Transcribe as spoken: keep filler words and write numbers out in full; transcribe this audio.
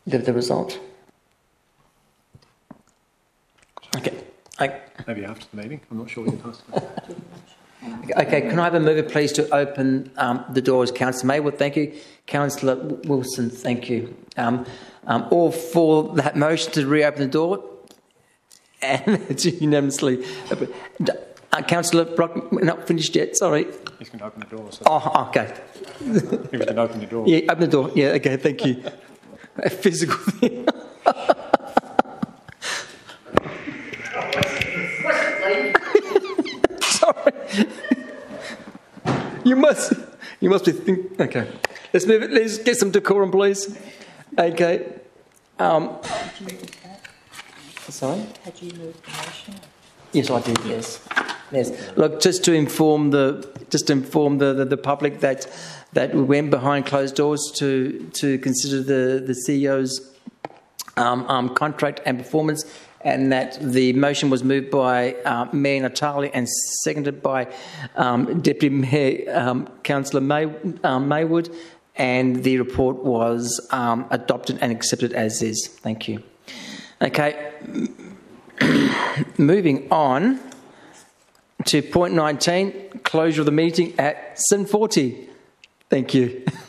the, the result. Okay. I, Maybe after the meeting. I'm not sure we can pass it. Okay, can I have a mover, please, to open um, the doors? Councillor Maywood, thank you. Councillor Wilson, thank you. Um, um, all for that motion to reopen the door, and it's unanimously. Uh, Councillor Brock, not finished yet. Sorry. He's going to open the door. So Oh, okay. he was going to open the door. Yeah, open the door. Yeah, okay, thank you. A physical thing. Sorry. You must, you must be thinking. Okay, let's move it. Let's get some decorum, please. Okay. Um, sorry. Had you moved the motion? Yes, I did. Yes. Yes. Look, just to inform the, just to inform the, the, the public that that we went behind closed doors to to consider the the C E O's um, um, contract and performance. And that the motion was moved by uh, Mayor Natali and seconded by um, Deputy Mayor um, Councillor May, um, Maywood, and the report was um, adopted and accepted as is. Thank you. Okay, moving on to point nineteen, closure of the meeting at seven forty. Thank you.